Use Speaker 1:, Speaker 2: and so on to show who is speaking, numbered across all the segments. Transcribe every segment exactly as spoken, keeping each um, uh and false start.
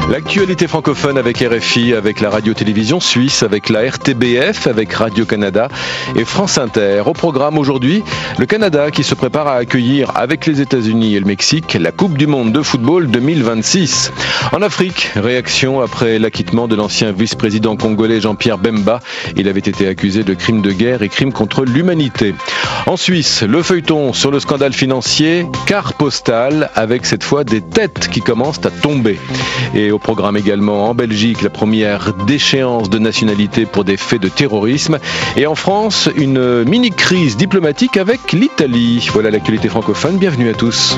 Speaker 1: L'actualité francophone avec R F I, avec la radio-télévision suisse, avec la R T B F, avec Radio-Canada et France Inter. Au programme aujourd'hui, le Canada qui se prépare à accueillir avec les États-Unis et le Mexique la Coupe du Monde de football deux mille vingt-six. En Afrique, réaction après l'acquittement de l'ancien vice-président congolais Jean-Pierre Bemba. Il avait été accusé de crimes de guerre et crimes contre l'humanité. En Suisse, le feuilleton sur le scandale financier, carte postale avec cette fois des têtes qui commencent à tomber. Et au programme également en Belgique, la première déchéance de nationalité pour des faits de terrorisme. Et en France, une mini-crise diplomatique avec l'Italie. Voilà l'actualité francophone, bienvenue à tous.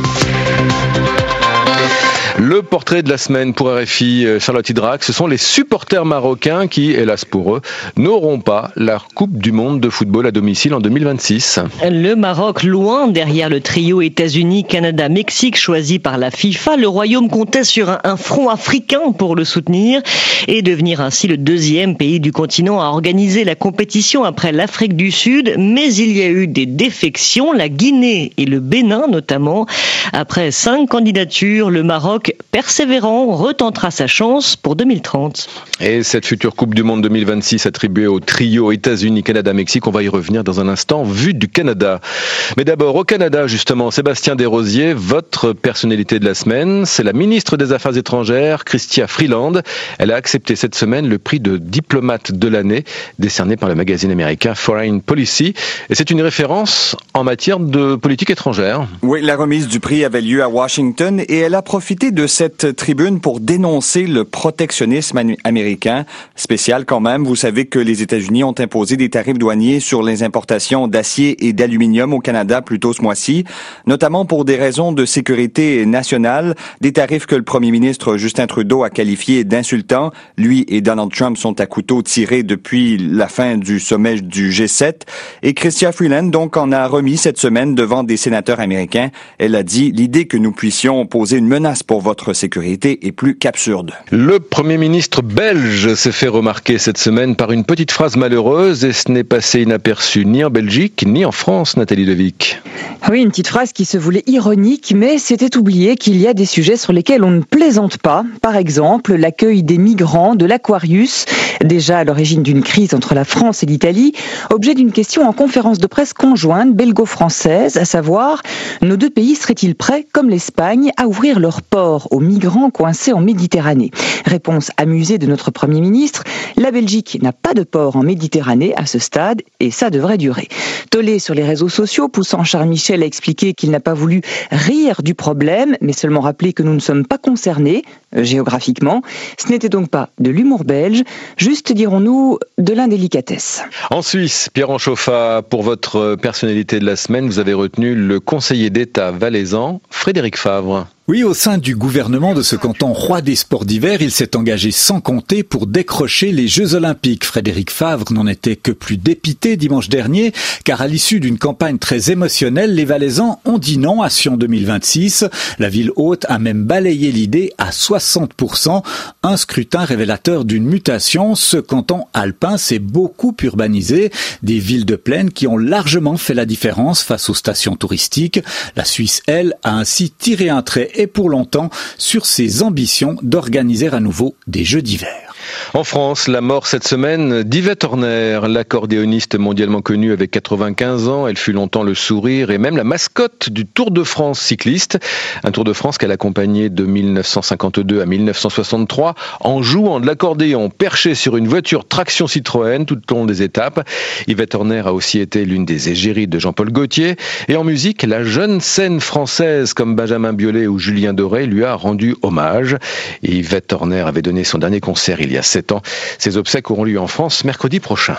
Speaker 1: Le portrait de la semaine pour R F I, Charlotte Hydrac, ce sont les supporters marocains qui, hélas pour eux, n'auront pas la Coupe du Monde de football à domicile en deux mille vingt-six.
Speaker 2: Le Maroc, loin derrière le trio États-Unis, Canada, Mexique choisi par la FIFA, le Royaume comptait sur un, un front africain pour le soutenir et devenir ainsi le deuxième pays du continent à organiser la compétition après l'Afrique du Sud. Mais il y a eu des défections, la Guinée et le Bénin notamment. Après cinq candidatures, le Maroc persévérant retentera sa chance pour deux mille trente.
Speaker 1: Et cette future Coupe du Monde deux mille vingt-six attribuée au trio États-Unis, Canada, Mexique, on va y revenir dans un instant, vue du Canada. Mais d'abord au Canada justement, Sébastien Desrosiers, votre personnalité de la semaine, c'est la ministre des Affaires étrangères, Chrystia Freeland. Elle a accepté cette semaine le prix de diplomate de l'année, décerné par le magazine américain Foreign Policy. Et c'est une référence en matière de politique étrangère.
Speaker 3: Oui, la remise du prix avait lieu à Washington et elle a profité de cette tribune pour dénoncer le protectionnisme américain. Spécial quand même, vous savez que les États-Unis ont imposé des tarifs douaniers sur les importations d'acier et d'aluminium au Canada plus tôt ce mois-ci, notamment pour des raisons de sécurité nationale, des tarifs que le premier ministre Justin Trudeau a qualifiés d'insultants. Lui et Donald Trump sont à couteau tirés depuis la fin du sommet du G sept. Et Chrystia Freeland donc en a remis cette semaine devant des sénateurs américains. Elle a dit « L'idée que nous puissions poser une menace pour votre sécurité est plus qu'absurde. »
Speaker 1: Le Premier ministre belge s'est fait remarquer cette semaine par une petite phrase malheureuse et ce n'est passé inaperçu ni en Belgique ni en France, Nathalie Devic.
Speaker 4: Oui, une petite phrase qui se voulait ironique, mais c'était oublié qu'il y a des sujets sur lesquels on ne plaisante pas. Par exemple, l'accueil des migrants de l'Aquarius, déjà à l'origine d'une crise entre la France et l'Italie, objet d'une question en conférence de presse conjointe belgo-française, à savoir, nos deux pays seraient-ils prêts, comme l'Espagne, à ouvrir leurs ports aux migrants coincés en Méditerranée? Réponse amusée de notre Premier ministre, la Belgique n'a pas de port en Méditerranée à ce stade et ça devrait durer. Tollé sur les réseaux sociaux, poussant Charles Michel à expliquer qu'il n'a pas voulu rire du problème, mais seulement rappeler que nous ne sommes pas concernés euh, géographiquement. Ce n'était donc pas de l'humour belge, juste, dirons-nous, de l'indélicatesse.
Speaker 1: En Suisse, Pierre Anchofa, pour votre personnalité de la semaine, vous avez retenu le conseiller d'État valaisan, Frédéric Favre.
Speaker 5: Oui, au sein du gouvernement de ce canton roi des sports d'hiver, il s'est engagé sans compter pour décrocher les Jeux Olympiques. Frédéric Favre n'en était que plus dépité dimanche dernier, car à l'issue d'une campagne très émotionnelle, les Valaisans ont dit non à Sion deux mille vingt-six. La ville haute a même balayé l'idée à soixante pour cent, un scrutin révélateur d'une mutation. Ce canton alpin s'est beaucoup urbanisé, des villes de plaine qui ont largement fait la différence face aux stations touristiques. La Suisse, elle, a ainsi tiré un trait et pour longtemps sur ses ambitions d'organiser à nouveau des Jeux d'hiver.
Speaker 1: En France, la mort cette semaine d'Yvette Horner, l'accordéoniste mondialement connue avec quatre-vingt-quinze ans. Elle fut longtemps le sourire et même la mascotte du Tour de France cycliste. Un Tour de France qu'elle accompagnait de mille neuf cent cinquante-deux à mille neuf cent soixante-trois en jouant de l'accordéon perché sur une voiture traction Citroën tout au long des étapes. Yvette Horner a aussi été l'une des égéries de Jean-Paul Gaultier. Et en musique, la jeune scène française comme Benjamin Biolay ou Julien Doré lui a rendu hommage. Et Yvette Horner avait donné son dernier concert il y a sept ans. Ces obsèques auront lieu en France mercredi prochain.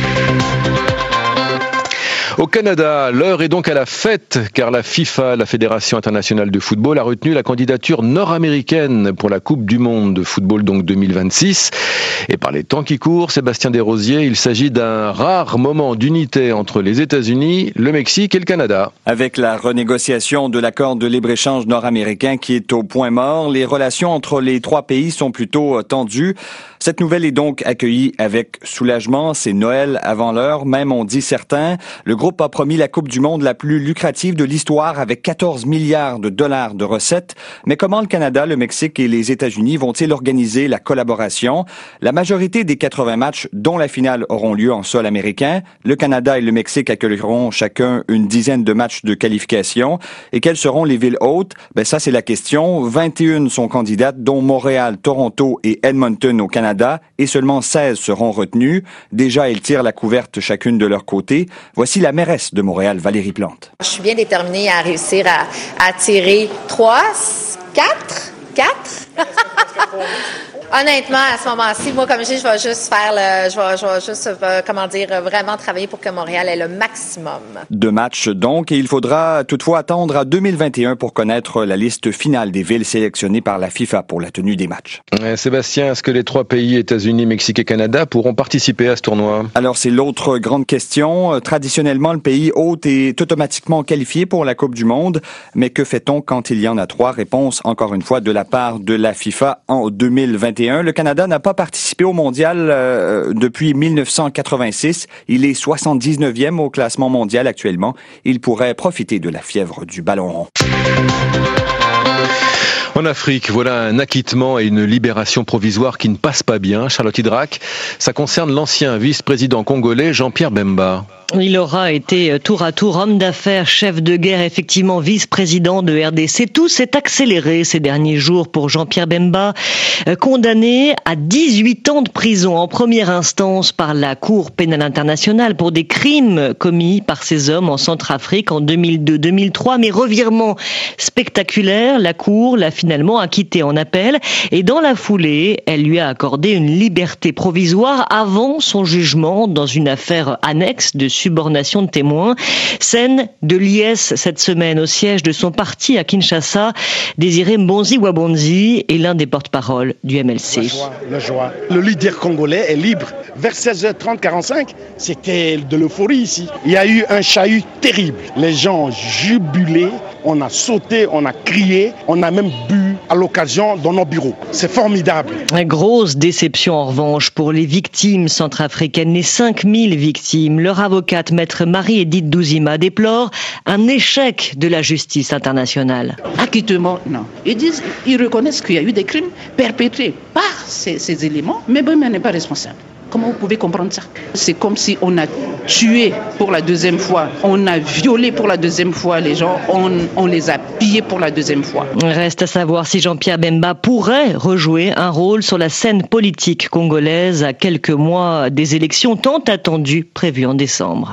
Speaker 1: Au Canada, l'heure est donc à la fête, car la FIFA, la Fédération internationale de football, a retenu la candidature nord-américaine pour la Coupe du Monde de football donc deux mille vingt-six. Et par les temps qui courent, Sébastien Desrosiers, il s'agit d'un rare moment d'unité entre les États-Unis, le Mexique et le Canada.
Speaker 3: Avec la renégociation de l'accord de libre-échange nord-américain qui est au point mort, les relations entre les trois pays sont plutôt tendues. Cette nouvelle est donc accueillie avec soulagement. C'est Noël avant l'heure, même on dit certains. Le groupe groupe a promis la Coupe du monde la plus lucrative de l'histoire avec quatorze milliards de dollars de recettes. Mais comment le Canada, le Mexique et les États-Unis vont-ils organiser la collaboration? La majorité des quatre-vingts matchs, dont la finale, auront lieu en sol américain. Le Canada et le Mexique accueilleront chacun une dizaine de matchs de qualification. Et quelles seront les villes hôtes? Ben ça, c'est la question. vingt et une sont candidates, dont Montréal, Toronto et Edmonton au Canada, et seulement seize seront retenues. Déjà, elles tirent la couverte chacune de leur côté. Voici la mairesse de Montréal, Valérie Plante.
Speaker 6: Je suis bien déterminée à réussir à, à tirer trois, quatre, quatre. Honnêtement, à ce moment-ci, moi, comme je dis, je vais juste faire le, je vais, je vais juste, euh, comment dire, vraiment travailler pour que Montréal ait le maximum.
Speaker 3: Deux matchs donc, et il faudra toutefois attendre à deux mille vingt et un pour connaître la liste finale des villes sélectionnées par la FIFA pour la tenue des matchs.
Speaker 1: Euh, Sébastien, est-ce que les trois pays, États-Unis, Mexique et Canada, pourront participer à ce tournoi?
Speaker 3: Alors, c'est l'autre grande question. Traditionnellement, le pays hôte est automatiquement qualifié pour la Coupe du monde, mais que fait-on quand il y en a trois? Réponse, encore une fois, de la part de la FIFA en deux mille vingt et un. Le Canada n'a pas participé au mondial euh, depuis mille neuf cent quatre-vingt-six. Il est soixante-dix-neuvième au classement mondial actuellement. Il pourrait profiter de la fièvre du ballon rond.
Speaker 1: En Afrique, voilà un acquittement et une libération provisoire qui ne passe pas bien. Charlotte Hydrac, ça concerne l'ancien vice-président congolais Jean-Pierre Bemba.
Speaker 2: Il aura été tour à tour homme d'affaires, chef de guerre, effectivement vice-président de R D C. Tout s'est accéléré ces derniers jours pour Jean-Pierre Bemba, condamné à dix-huit ans de prison en première instance par la Cour pénale internationale pour des crimes commis par ces hommes en Centrafrique en deux mille deux deux mille trois. Mais revirement spectaculaire, la Cour l'a finalement acquitté en appel et dans la foulée, elle lui a accordé une liberté provisoire avant son jugement dans une affaire annexe de subornation de témoins. Scène de liesse cette semaine au siège de son parti à Kinshasa. Désiré Mbonzi Wabonzi est l'un des porte-parole du M L C.
Speaker 7: La joie, la joie. Le leader congolais est libre. Vers seize heures trente, quarante-cinq, c'était de l'euphorie ici. Il y a eu un chahut terrible. Les gens jubilaient, on a sauté, on a crié, on a même bu à l'occasion dans nos bureaux. C'est formidable.
Speaker 2: Une grosse déception en revanche pour les victimes centrafricaines, les cinq mille victimes. Leur avocate, maître Marie-Édith Douzima, déplore un échec de la justice internationale.
Speaker 8: Acquittement, non. Ils disent, ils reconnaissent qu'il y a eu des crimes perpétrés par ces, ces éléments, mais Bemba n'est pas responsable. Comment vous pouvez comprendre ça? C'est comme si on a tué pour la deuxième fois, on a violé pour la deuxième fois les gens, on, on les a pillés pour la deuxième fois.
Speaker 2: Reste à savoir si Jean-Pierre Bemba pourrait rejouer un rôle sur la scène politique congolaise à quelques mois des élections tant attendues prévues en décembre.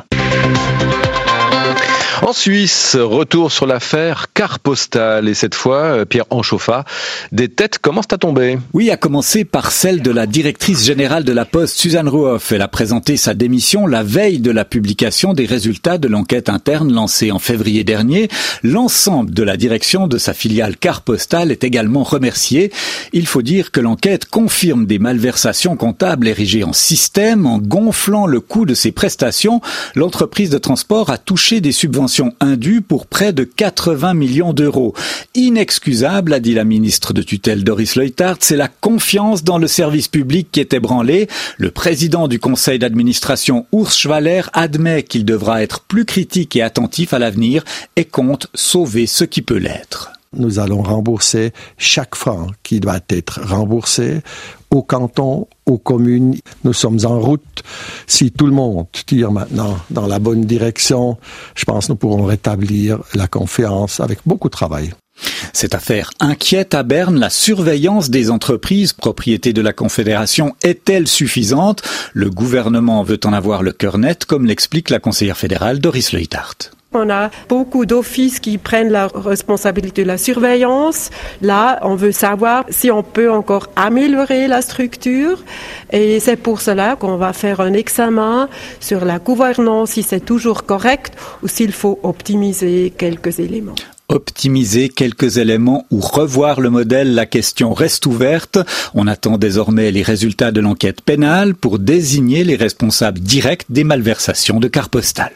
Speaker 1: En Suisse, retour sur l'affaire carte postale et cette fois, Pierre Anchoffa, des têtes commencent à tomber.
Speaker 5: Oui, à commencer par celle de la directrice générale de la Poste, Suzanne Ruoff. Elle a présenté sa démission la veille de la publication des résultats de l'enquête interne lancée en février dernier. L'ensemble de la direction de sa filiale carte postale est également remercié. Il faut dire que l'enquête confirme des malversations comptables érigées en système. En gonflant le coût de ses prestations, l'entreprise de transport a touché des subventions indues pour près de quatre-vingts millions d'euros. Inexcusable, a dit la ministre de tutelle Doris Leuthard, c'est la confiance dans le service public qui est ébranlée. Le président du conseil d'administration, Urs Schwaller, admet qu'il devra être plus critique et attentif à l'avenir et compte sauver ce qui peut l'être.
Speaker 9: Nous allons rembourser chaque franc qui doit être remboursé au canton, aux communes. Nous sommes en route. Si tout le monde tire maintenant dans la bonne direction, je pense que nous pourrons rétablir la confiance avec beaucoup de travail.
Speaker 5: Cette affaire inquiète à Berne. La surveillance des entreprises, propriété de la Confédération, est-elle suffisante? Le gouvernement veut en avoir le cœur net, comme l'explique la conseillère fédérale Doris Leuthard.
Speaker 10: On a beaucoup d'offices qui prennent la responsabilité de la surveillance. Là, on veut savoir si on peut encore améliorer la structure. Et c'est pour cela qu'on va faire un examen sur la gouvernance, si c'est toujours correct ou s'il faut optimiser quelques éléments.
Speaker 5: Optimiser quelques éléments ou revoir le modèle, la question reste ouverte. On attend désormais les résultats de l'enquête pénale pour désigner les responsables directs des malversations de carte postale.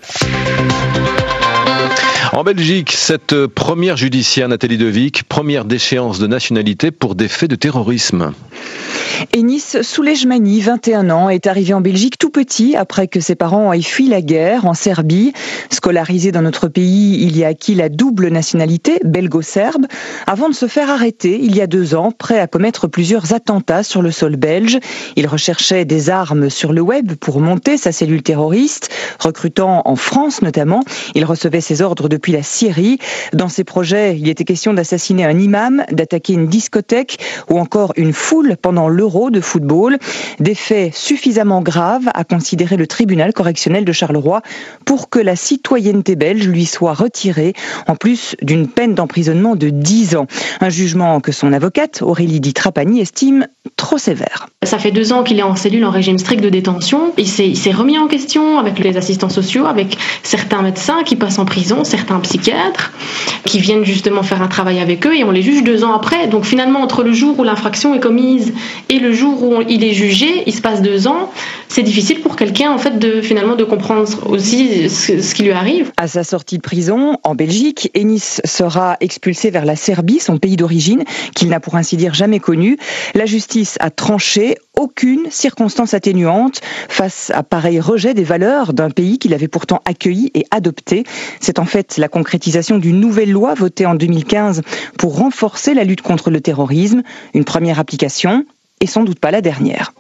Speaker 1: En Belgique, cette première judiciaire, Nathalie Devic, première déchéance de nationalité pour des faits de terrorisme.
Speaker 4: Enis Soulejmani, vingt et un ans, est arrivé en Belgique tout petit après que ses parents aient fui la guerre en Serbie. Scolarisé dans notre pays, il y a acquis la double nationalité belgo-serbe avant de se faire arrêter il y a deux ans, prêt à commettre plusieurs attentats sur le sol belge. Il recherchait des armes sur le web pour monter sa cellule terroriste, recrutant en France notamment. Il recevait ses ordres depuis la Syrie. Dans ses projets, il était question d'assassiner un imam, d'attaquer une discothèque ou encore une foule pendant l'Euro de football. Des faits suffisamment graves à considérer le tribunal correctionnel de Charleroi pour que la citoyenneté belge lui soit retirée, en plus d'une peine d'emprisonnement de dix ans. Un jugement que son avocate, Aurélie Di Trapani, estime trop sévère.
Speaker 11: Ça fait deux ans qu'il est en cellule en régime strict de détention. Il s'est, il s'est remis en question avec les assistants sociaux, avec certains médecins qui passent en prison, certains psychiatres qui viennent justement faire un travail avec eux et on les juge deux ans après. Donc finalement, entre le jour où l'infraction est commise et le jour où il est jugé, il se passe deux ans. C'est difficile pour quelqu'un en fait de finalement de comprendre aussi ce, ce qui lui arrive.
Speaker 4: À sa sortie de prison en Belgique, Enis sera expulsé vers la Serbie, son pays d'origine, qu'il n'a pour ainsi dire jamais connu. La justice a tranché. Aucune circonstance atténuante face à pareil rejet des valeurs d'un pays qu'il avait pourtant accueilli et adopté. C'est en fait la concrétisation d'une nouvelle loi votée en deux mille quinze pour renforcer la lutte contre le terrorisme. Une première application et sans doute pas la dernière.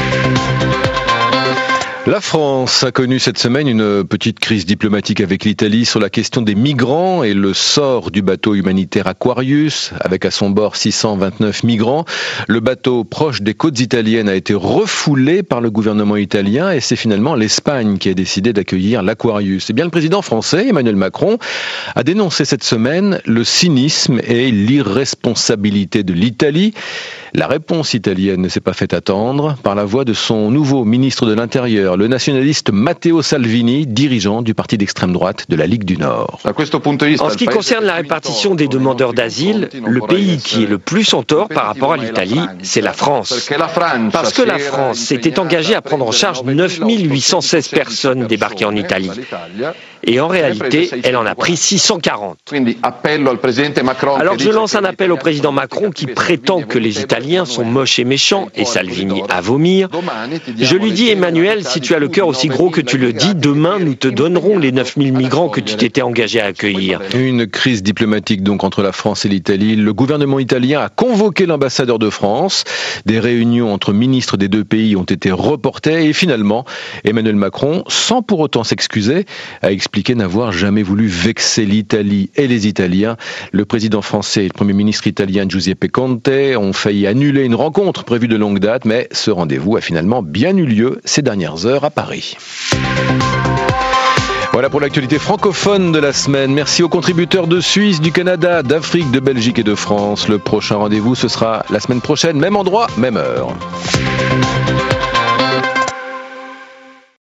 Speaker 1: La France a connu cette semaine une petite crise diplomatique avec l'Italie sur la question des migrants et le sort du bateau humanitaire Aquarius, avec à son bord six cent vingt-neuf migrants. Le bateau proche des côtes italiennes a été refoulé par le gouvernement italien et c'est finalement l'Espagne qui a décidé d'accueillir l'Aquarius. Eh bien, le président français, Emmanuel Macron, a dénoncé cette semaine le cynisme et l'irresponsabilité de l'Italie. La réponse italienne ne s'est pas fait attendre par la voix de son nouveau ministre de l'Intérieur, le nationaliste Matteo Salvini, dirigeant du parti d'extrême droite de la Ligue du Nord.
Speaker 12: En ce qui concerne la répartition des demandeurs d'asile, le pays qui est le plus en tort par rapport à l'Italie, c'est la France. Parce que la France s'était engagée à prendre en charge neuf mille huit cent seize personnes débarquées en Italie. Et en réalité, elle en a pris six cent quarante. Alors je lance un appel au président Macron qui prétend que les Italiens sont moches et méchants et Salvini à vomir. Je lui dis, Emmanuel, si tu as le cœur aussi gros que tu le dis, demain nous te donnerons les neuf mille migrants que tu t'étais engagé à accueillir.
Speaker 1: Une crise diplomatique donc entre la France et l'Italie. Le gouvernement italien a convoqué l'ambassadeur de France. Des réunions entre ministres des deux pays ont été reportées et finalement, Emmanuel Macron, sans pour autant s'excuser, a expliqué n'avoir jamais voulu vexer l'Italie et les Italiens. Le président français et le premier ministre italien Giuseppe Conte ont failli annuler une rencontre prévue de longue date, mais ce rendez-vous a finalement bien eu lieu ces dernières heures à Paris. Voilà pour l'actualité francophone de la semaine. Merci aux contributeurs de Suisse, du Canada, d'Afrique, de Belgique et de France. Le prochain rendez-vous, ce sera la semaine prochaine, même endroit, même heure.